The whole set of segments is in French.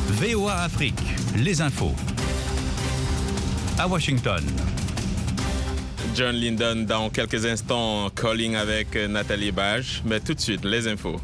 VOA Afrique, les infos. À Washington. John Lyndon dans quelques instants, calling avec Nathalie Bage. Mais tout de suite, les infos.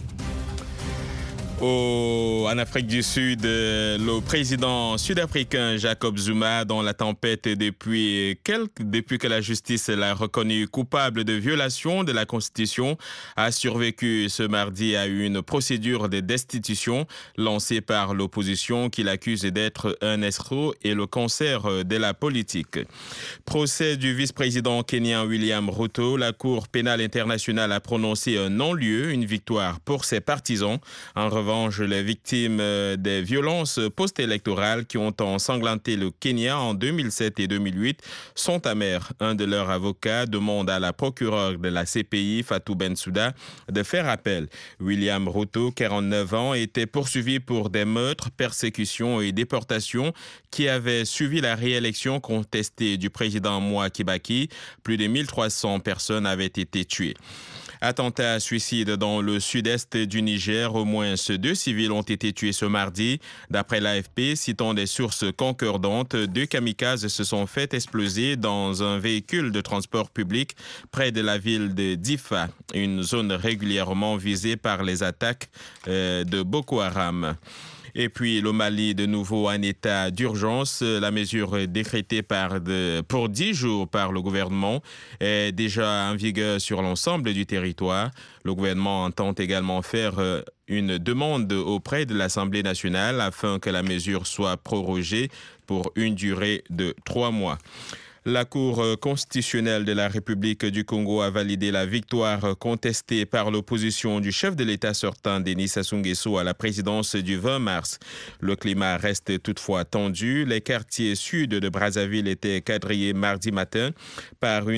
En Afrique du Sud, le président sud-africain Jacob Zuma, dont la tempête depuis que la justice l'a reconnu coupable de violation de la Constitution, a survécu ce mardi à une procédure de destitution lancée par l'opposition qui l'accuse d'être un escroc et le cancer de la politique. Procès du vice-président kenyan William Ruto, la Cour pénale internationale a prononcé un non-lieu, une victoire pour ses partisans. En revanche, les victimes des violences post-électorales qui ont ensanglanté le Kenya en 2007 et 2008 sont amères. Un de leurs avocats demande à la procureure de la CPI, Fatou Bensouda, de faire appel. William Ruto, 49 ans, était poursuivi pour des meurtres, persécutions et déportations qui avaient suivi la réélection contestée du président Mwai Kibaki. Plus de 1300 personnes avaient été tuées. Attentat à suicide dans le sud-est du Niger. Au moins 2 civils ont été tués ce mardi. D'après l'AFP, citant des sources concordantes, 2 kamikazes se sont fait exploser dans un véhicule de transport public près de la ville de Difa, une zone régulièrement visée par les attaques de Boko Haram. Et puis le Mali, de nouveau en état d'urgence. La mesure décrétée pour 10 jours par le gouvernement est déjà en vigueur sur l'ensemble du territoire. Le gouvernement entend également faire une demande auprès de l'Assemblée nationale afin que la mesure soit prorogée pour une durée de 3 mois. La Cour constitutionnelle de la République du Congo a validé la victoire contestée par l'opposition du chef de l'État sortant, Denis Sassou Nguesso, à la présidence du 20 mars. Le climat reste toutefois tendu. Les quartiers sud de Brazzaville étaient quadrillés mardi matin par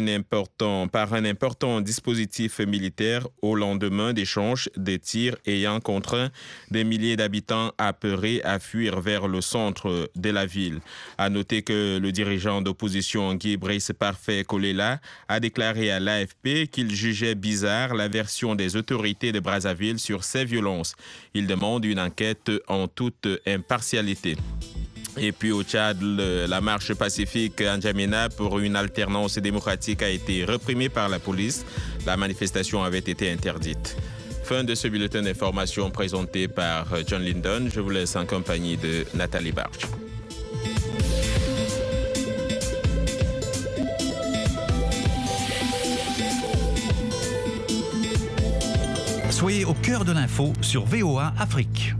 un important dispositif militaire au lendemain d'échanges de tirs ayant contraint des milliers d'habitants apeurés à fuir vers le centre de la ville. À noter que le dirigeant d'opposition Guy Brice Parfait Kolela a déclaré à l'AFP qu'il jugeait bizarre la version des autorités de Brazzaville sur ces violences. Il demande une enquête en toute impartialité. Et puis au Tchad, la marche pacifique en N'Djamena pour une alternance démocratique a été réprimée par la police. La manifestation avait été interdite. Fin de ce bulletin d'information présenté par John Lyndon. Je vous laisse en compagnie de Nathalie Bage. Soyez au cœur de l'info sur VOA Afrique.